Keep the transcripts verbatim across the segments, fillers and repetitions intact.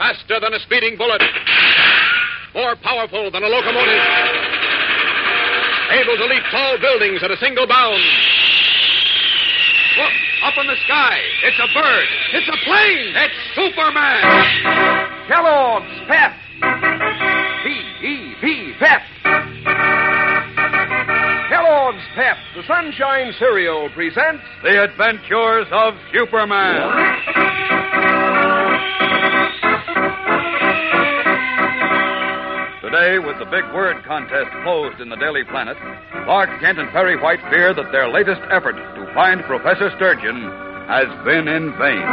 Faster than a speeding bullet. More powerful than a locomotive. Able to leap tall buildings at a single bound. Look, up in the sky. It's a bird. It's a plane. It's Superman. Kellogg's Pep. P E P, Pep. Kellogg's Pep, the Sunshine Cereal, presents The Adventures of Superman. Today, with the big word contest closed in the Daily Planet, Clark Kent and Perry White fear that their latest effort to find Professor Sturgeon has been in vain.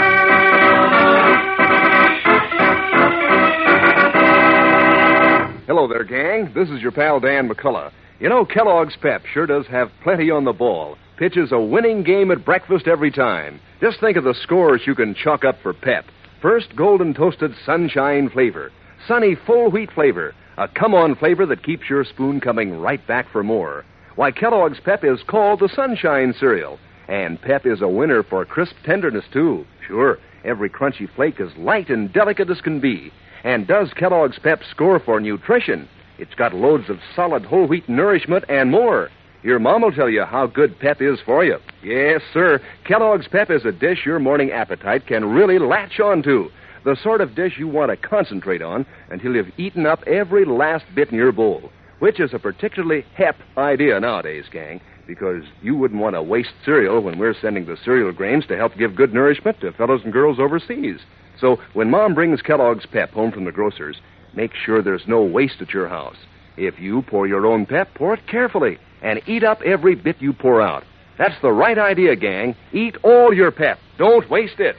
Hello there, gang. This is your pal Dan McCullough. You know, Kellogg's Pep sure does have plenty on the ball. Pitches a winning game at breakfast every time. Just think of the scores you can chalk up for Pep. First, golden toasted sunshine flavor. Sunny full wheat flavor. A come-on flavor that keeps your spoon coming right back for more. Why, Kellogg's Pep is called the Sunshine Cereal. And Pep is a winner for crisp tenderness, too. Sure, every crunchy flake is light and delicate as can be. And does Kellogg's Pep score for nutrition? It's got loads of solid whole wheat nourishment and more. Your mom will tell you how good Pep is for you. Yes, sir. Kellogg's Pep is a dish your morning appetite can really latch on to. The sort of dish you want to concentrate on until you've eaten up every last bit in your bowl. Which is a particularly hep idea nowadays, gang, because you wouldn't want to waste cereal when we're sending the cereal grains to help give good nourishment to fellows and girls overseas. So when Mom brings Kellogg's Pep home from the grocer's, make sure there's no waste at your house. If you pour your own Pep, pour it carefully and eat up every bit you pour out. That's the right idea, gang. Eat all your Pep. Don't waste it.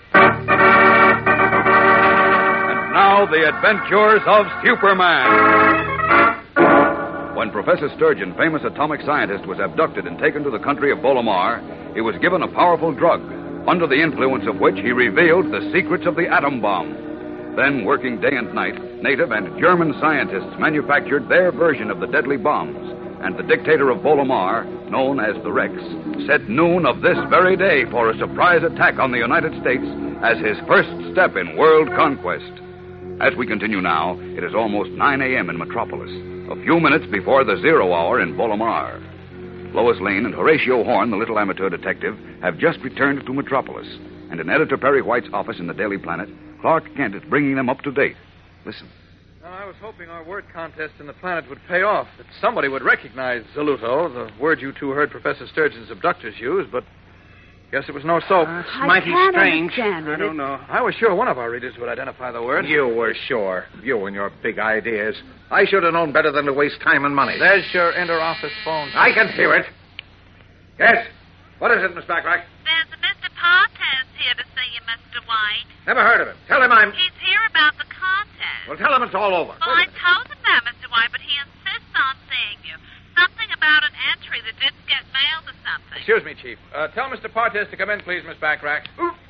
And now, the adventures of Superman. When Professor Sturgeon, famous atomic scientist, was abducted and taken to the country of Bolomar, he was given a powerful drug, under the influence of which he revealed the secrets of the atom bomb. Then, working day and night, native and German scientists manufactured their version of the deadly bombs, and the dictator of Bolomar, known as the Rex, set noon of this very day for a surprise attack on the United States as his first step in world conquest. As we continue now, it is almost nine a.m. in Metropolis, a few minutes before the zero hour in Bolomar. Lois Lane and Horatio Horn, the little amateur detective, have just returned to Metropolis, and in Editor Perry White's office in the Daily Planet, Clark Kent is bringing them up to date. Listen. Well, I was hoping our word contest in the Planet would pay off, that somebody would recognize Zaluto, the word you two heard Professor Sturgeon's abductors use, but guess it was no soap. Uh, it's mighty strange. I don't know. I was sure one of our readers would identify the word. You were sure. You and your big ideas. I should have known better than to waste time and money. There's your inter-office phone. I can hear it. Yes? What is it, Miss Backrack? There's a Mister Partez here to see you, Mister White. Never heard of him. Tell him I'm... He's here about the contest. Well, tell him it's all over. Well, I told him that, Mister White, but he insists on seeing you. Something about an entry that didn't get mailed or something. Excuse me, Chief. Uh, tell Mister Partez to come in, please, Miss Backrack.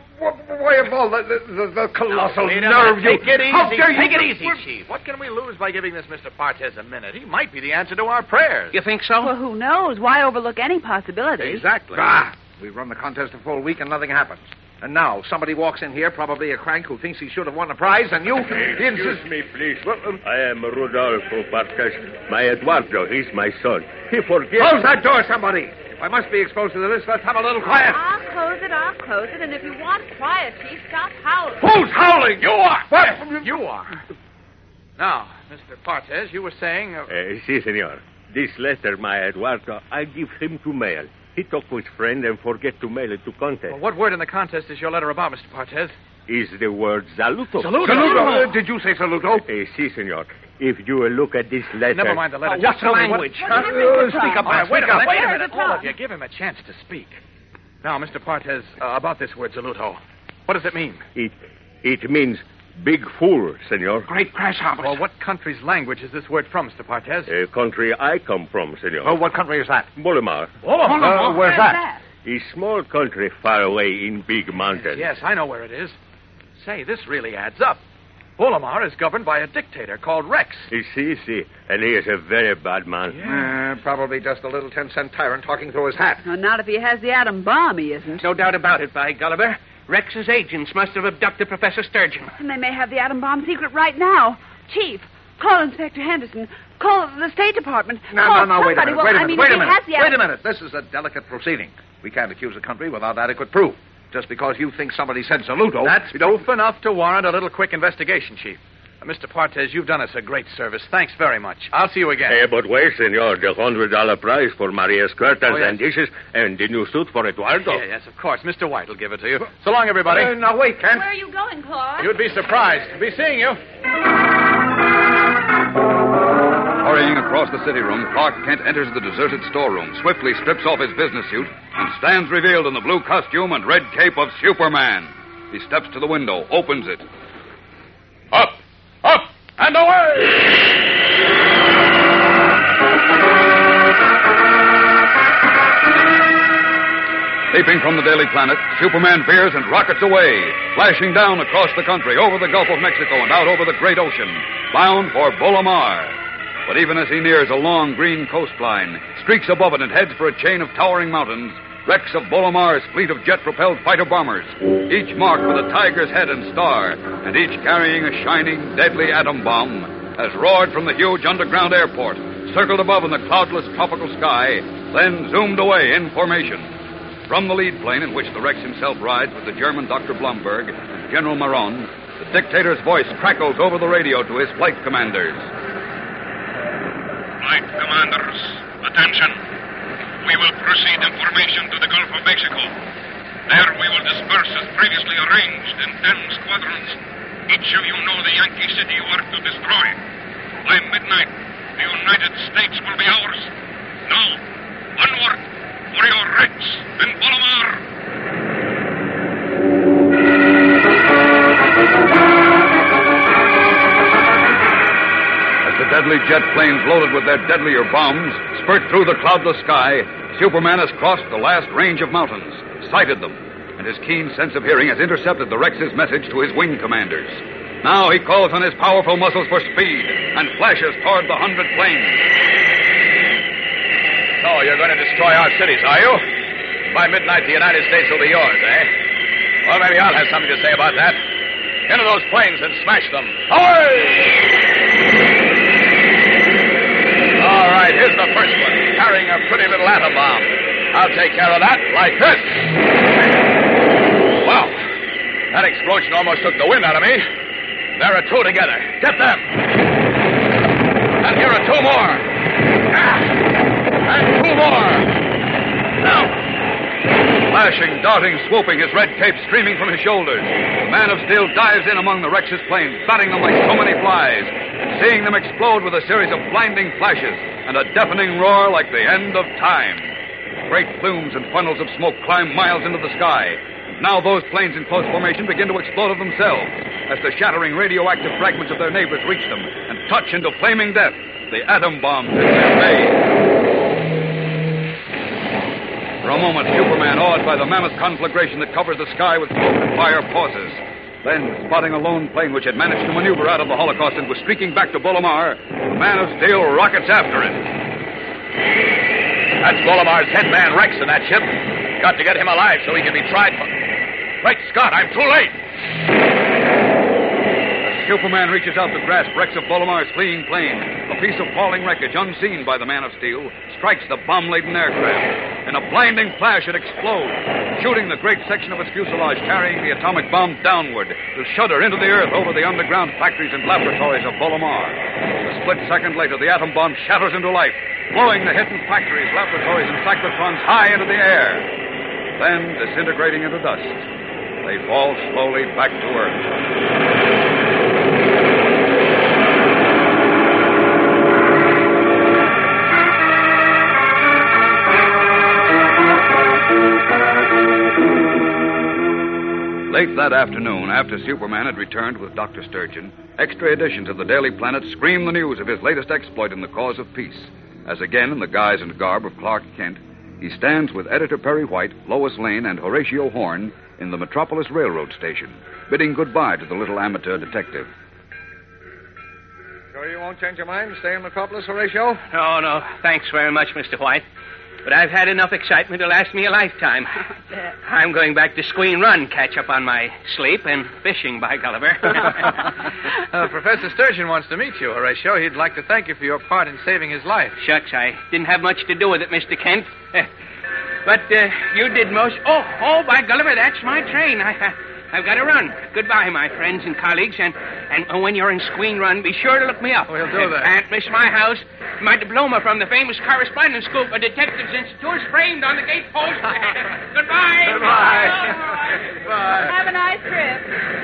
Why of all the, the, the colossal no, nerve you... Take it easy. How dare you... Take it easy, Chief. What can we lose by giving this Mister Partez a minute? He might be the answer to our prayers. You think so? Well, who knows? Why overlook any possibility? Exactly. Ah, we've run the contest a full week and nothing happens. And now somebody walks in here, probably a crank who thinks he should have won the prize, and you... Excuse me, please. Well, um... I am Rodolfo Partez. My Eduardo, he's my son. He forgets... Close that door, somebody! If I must be exposed to this, let's have a little quiet. I'll close it, I'll close it, and if you want quiet, Chief, stop howling. Who's howling? You are! What? You are. Now, Mister Partez, you were saying... Uh... Uh, si, senor. This letter, my Eduardo, I give him to mail. He talk with friend and forget to mail it to contest. Well, what word in the contest is your letter about, Mister Partez? Is the word saluto. Saluto? Saluto. Uh, did you say saluto? Uh, si, senor. If you look at this letter... Never mind the letter. Oh, what's the language? What, what uh, speak up, man. Wait a minute, wait a Where minute. is it All from? of you, give him a chance to speak. Now, Mister Partez, uh, about this word saluto. What does it mean? It, it means big fool, senor. Great grasshoppers. Well, what country's language is this word from, Mister Partez? A country I come from, senor. Oh, what country is that? Bolomar. Oh, uh, where's that? A small country far away in big mountains. Yes, I know where it is. Say, this really adds up. Bolomar is governed by a dictator called Rex. You see, see, and he is a very bad man. Yeah. Uh, probably just a little ten-cent tyrant talking through his hat. No, not if he has the atom bomb, he isn't. No doubt about it, by Gulliver. Rex's agents must have abducted Professor Sturgeon. And they may have the atom bomb secret right now. Chief, call Inspector Henderson. Call the State Department. No, call no, no, wait a somebody. minute, Well, wait a I minute, mean, wait if a he minute. has the Wait a atom- minute. This is a delicate proceeding. We can't accuse a country without adequate proof. Just because you think somebody said Saluto... That's we don't... proof enough to warrant a little quick investigation, Chief. Uh, Mister Partez, you've done us a great service. Thanks very much. I'll see you again. Eh, but wait, senor. The hundred dollar prize for Maria's curtains Oh, yes. and dishes and the new suit for Eduardo. Yeah, yes, of course. Mister White will give it to you. So long, everybody. Uh, now, wait, Kent. Where are you going, Claude? You'd be surprised to be seeing you. Hurrying across the city room, Clark Kent enters the deserted storeroom, swiftly strips off his business suit, and stands revealed in the blue costume and red cape of Superman. He steps to the window, opens it. Up! Up! And away! Leaping from the Daily Planet, Superman veers and rockets away, flashing down across the country, over the Gulf of Mexico and out over the great ocean, bound for Bolomar. But even as he nears a long green coastline, streaks above it and heads for a chain of towering mountains, wrecks of Bolomar's fleet of jet-propelled fighter bombers, each marked with a tiger's head and star, and each carrying a shining, deadly atom bomb, has roared from the huge underground airport, circled above in the cloudless tropical sky, then zoomed away in formation. From the lead plane in which the Rex himself rides with the German Doctor Blumberg and General Maron, the dictator's voice crackles over the radio to his flight commanders. Flight commanders, attention. We will proceed in formation to the Gulf of Mexico. There we will disperse as previously arranged in ten squadrons. Each of you know the Yankee city you are to destroy. By midnight, the United States will be ours. Now, onward for your Rex and Bolomar. The deadly jet planes loaded with their deadlier bombs spurt through the cloudless sky. Superman has crossed the last range of mountains, sighted them, and his keen sense of hearing has intercepted the Rex's message to his wing commanders. Now he calls on his powerful muscles for speed and flashes toward the hundred planes. So, you're going to destroy our cities, are you? By midnight, the United States will be yours, eh? Well, maybe I'll have something to say about that. Into those planes and smash them. Away! All right, here's the first one, carrying a pretty little atom bomb. I'll take care of that like this. Wow, that explosion almost took the wind out of me. There are two together. Get them. And here are two more. Ah, and two more. Now. Flashing, darting, swooping, his red cape streaming from his shoulders, the Man of Steel dives in among the Rex's planes, batting them like so many flies, seeing them explode with a series of blinding flashes and a deafening roar like the end of time. Great plumes and funnels of smoke climb miles into the sky. Now those planes in close formation begin to explode of themselves as the shattering radioactive fragments of their neighbors reach them and touch into flaming death the atom bombs in their base. For a moment, Superman, awed by the mammoth conflagration that covers the sky with smoke and fire, pauses. Then, spotting a lone plane which had managed to maneuver out of the Holocaust and was streaking back to Bolomar, the Man of Steel rockets after it. That's Bolomar's head man, Rex, in that ship. Got to get him alive so he can be tried for... Great Scott, I'm too late! Superman reaches out to grasp Rex of Bolomar's fleeing plane. A piece of falling wreckage, unseen by the Man of Steel, strikes the bomb-laden aircraft. In a blinding flash, it explodes, shooting the great section of its fuselage carrying the atomic bomb downward to shudder into the earth over the underground factories and laboratories of Bolomar. A split second later, the atom bomb shatters into life, blowing the hidden factories, laboratories, and cyclotrons high into the air. Then, disintegrating into dust, they fall slowly back to Earth. Late that afternoon, after Superman had returned with Doctor Sturgeon, extra editions of the Daily Planet scream the news of his latest exploit in the cause of peace. As again, in the guise and garb of Clark Kent, he stands with Editor Perry White, Lois Lane, and Horatio Horn in the Metropolis Railroad Station, bidding goodbye to the little amateur detective. Sure you won't change your mind? Stay in Metropolis, Horatio? No, no. Thanks very much, Mister White. But I've had enough excitement to last me a lifetime. I'm going back to Squeen Run, catch up on my sleep, and fishing, by Gulliver. uh, Professor Sturgeon wants to meet you, Horatio. He'd like to thank you for your part in saving his life. Shucks, I didn't have much to do with it, Mister Kent. But uh, you did most... Oh, oh, by Gulliver, that's my train. I, I, I've got to run. Goodbye, my friends and colleagues, and, and when you're in Squeen Run, be sure to look me up. We'll do that. Can't miss my house. My diploma from the famous correspondence school for Detectives Institute is framed on the gate post. Goodbye. Goodbye. Bye. Have a nice trip.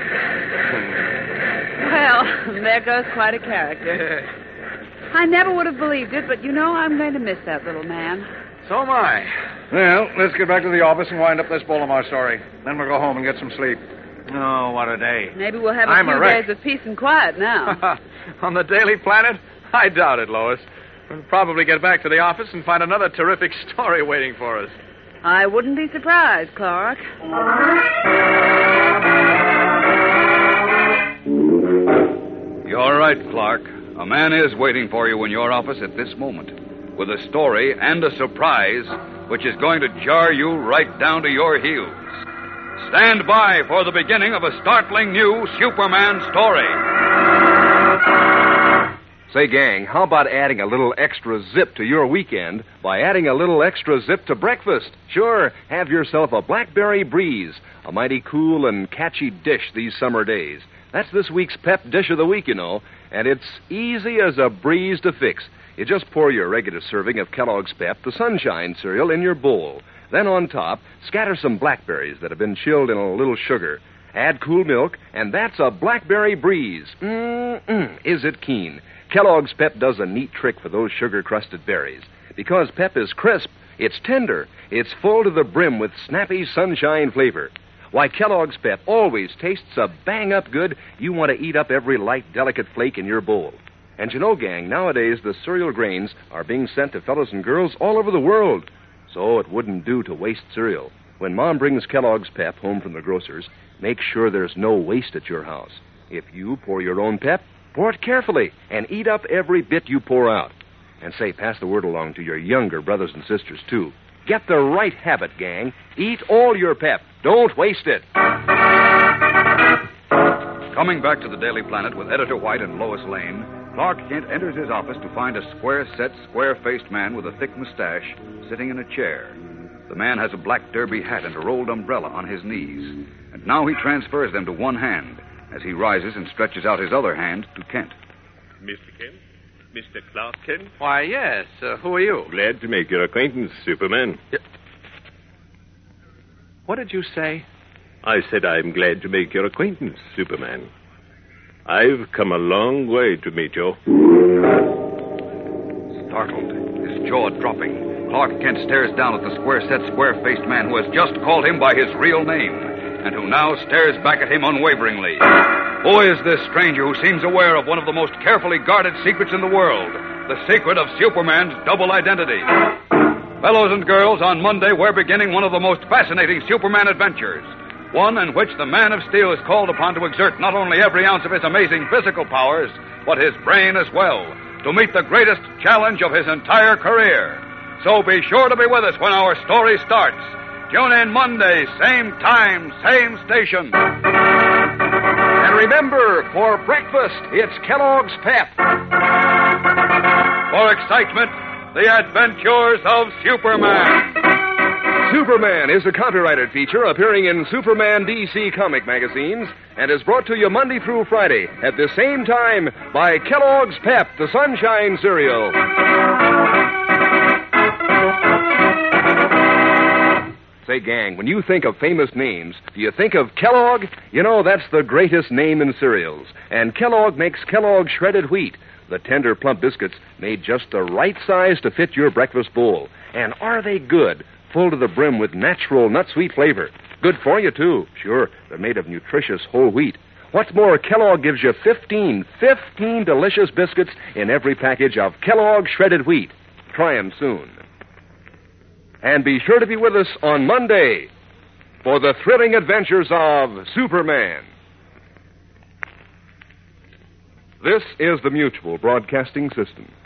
Well, there goes quite a character. I never would have believed it, but you know I'm going to miss that little man. So am I. Well, let's get back to the office and wind up this Bolomar story. Then we'll go home and get some sleep. Oh, what a day. Maybe we'll have a I'm few a wreck. days of peace and quiet now. On the Daily Planet? I doubt it, Lois. We'll probably get back to the office and find another terrific story waiting for us. I wouldn't be surprised, Clark. You're right, Clark. A man is waiting for you in your office at this moment, with a story and a surprise which is going to jar you right down to your heels. Stand by for the beginning of a startling new Superman story. Say, gang, how about adding a little extra zip to your weekend by adding a little extra zip to breakfast? Sure, have yourself a Blackberry Breeze, a mighty cool and catchy dish these summer days. That's this week's Pep Dish of the Week, you know, and it's easy as a breeze to fix. You just pour your regular serving of Kellogg's Pep, the Sunshine cereal, in your bowl. Then on top, scatter some blackberries that have been chilled in a little sugar. Add cool milk, and that's a Blackberry Breeze. Mm-mm, is it keen? Kellogg's Pep does a neat trick for those sugar-crusted berries. Because Pep is crisp, it's tender, it's full to the brim with snappy sunshine flavor. Why, Kellogg's Pep always tastes a bang-up good. You want to eat up every light, delicate flake in your bowl. And you know, gang, nowadays the cereal grains are being sent to fellows and girls all over the world. So it wouldn't do to waste cereal. When Mom brings Kellogg's Pep home from the grocer's, make sure there's no waste at your house. If you pour your own Pep, pour it carefully and eat up every bit you pour out. And say, pass the word along to your younger brothers and sisters, too. Get the right habit, gang. Eat all your Pep. Don't waste it. Coming back to the Daily Planet with Editor White and Lois Lane, Clark Kent enters his office to find a square-set, square-faced man with a thick mustache sitting in a chair. The man has a black derby hat and a rolled umbrella on his knees, and now he transfers them to one hand as he rises and stretches out his other hand to Kent. Mister Kent? Mister Clark Kent? Why, yes. Uh, who are you? Glad to make your acquaintance, Superman. Yeah. What did you say? I said I'm glad to make your acquaintance, Superman. I've come a long way to meet you. Startled, his jaw dropping, Clark Kent stares down at the square-set, square-faced man who has just called him by his real name, and who now stares back at him unwaveringly. Who is this stranger who seems aware of one of the most carefully guarded secrets in the world, the secret of Superman's double identity? Fellows and girls, on Monday we're beginning one of the most fascinating Superman adventures, one in which the Man of Steel is called upon to exert not only every ounce of his amazing physical powers, but his brain as well, to meet the greatest challenge of his entire career. So be sure to be with us when our story starts. Tune in Monday, same time, same station. And remember, for breakfast, it's Kellogg's Pep. For excitement, the adventures of Superman. Superman is a copyrighted feature appearing in Superman D C comic magazines and is brought to you Monday through Friday at the same time by Kellogg's Pep, the Sunshine cereal. Say, gang, when you think of famous names, do you think of Kellogg? You know, that's the greatest name in cereals. And Kellogg makes Kellogg shredded wheat, the tender, plump biscuits made just the right size to fit your breakfast bowl. And are they good? Full to the brim with natural nut-sweet flavor. Good for you, too. Sure, they're made of nutritious whole wheat. What's more, Kellogg gives you fifteen, fifteen delicious biscuits in every package of Kellogg shredded wheat. Try 'em soon. And be sure to be with us on Monday for the thrilling adventures of Superman. This is the Mutual Broadcasting System.